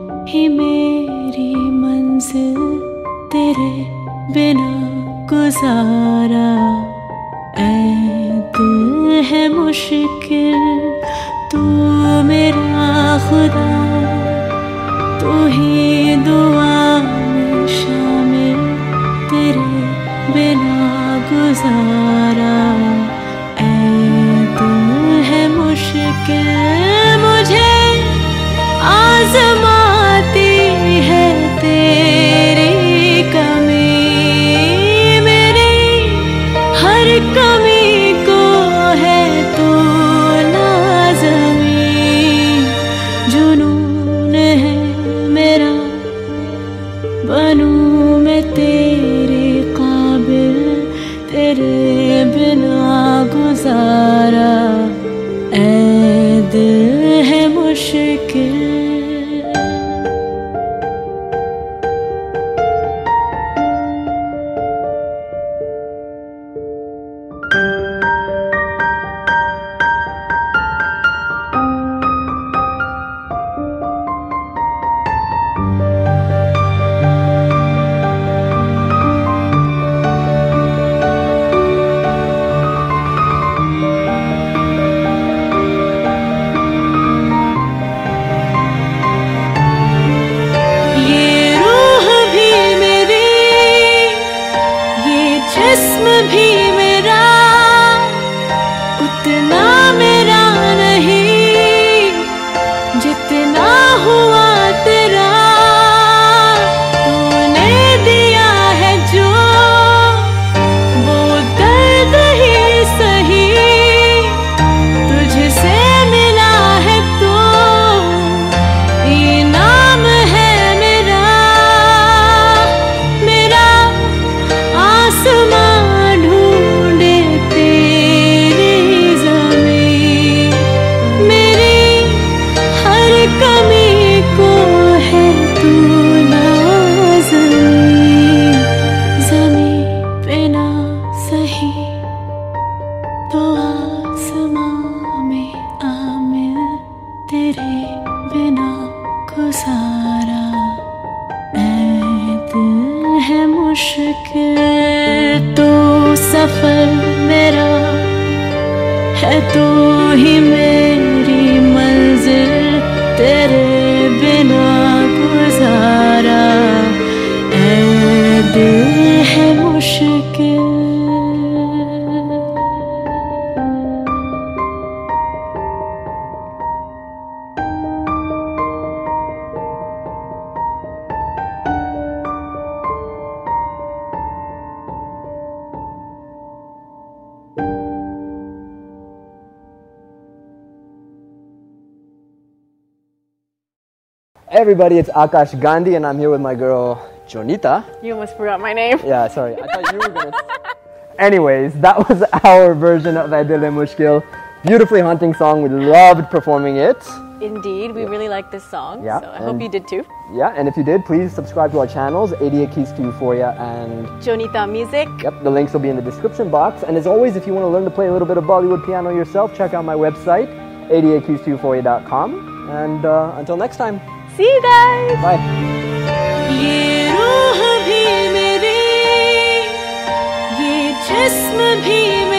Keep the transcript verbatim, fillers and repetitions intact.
ही मेरी मंजिल, तेरे बिना गुजारा। ऐ दिल है मुश्किल, तू मेरा खुदा, तू ही दुआ में शामिल, तेरे बिना गुजारा। ऐ दिल है मुश्किल, मुझे आजमाती है तेरी कमी, मेरी हर कमी को है तू लाज़मी। जुनून है मेरा, बनूं मैं तेरे काबिल, तेरे बिना गुजारा। ऐ दिल है मुश्किल। भी मेरा उतना मेरा नहीं, जितना हुआ तेरा। तूने दिया है जो वो दर्द ही सही, तुझसे मिला है तो इनाम है मेरा। मेरा आसमां कमी को है तू लाज़मी। ज़मीं पे ना सही तो आसमां में आमिल, तेरे बिना गुजारा। ऐ दिल है मुश्किल, तो सफ़र मेरा है, तू ही मेरी मंजिल, तेरे बिना गुजारा। ऐ दिल है मुश्किल। Hey everybody, it's Akash Gandhi and I'm here with my girl Jonita. You almost forgot my name. Yeah, sorry. I thought you were gonna. Anyways, that was our version of Ae Dil Hai Mushkil. Beautifully haunting song. We loved performing it. Indeed, we Yeah. really like this song. Yeah, So I hope you did too. Yeah, and if you did, please subscribe to our channels, eighty-eight Keys to Euphoria and Jonita Music. Yep, the links will be in the description box. And as always, if you want to learn to play a little bit of Bollywood piano yourself, check out my website, eighty-eight keys to euphoria dot com. And uh, until next time. See you guys. Bye. ये रूह भी मेरी, ये जिस्म भी मेरा।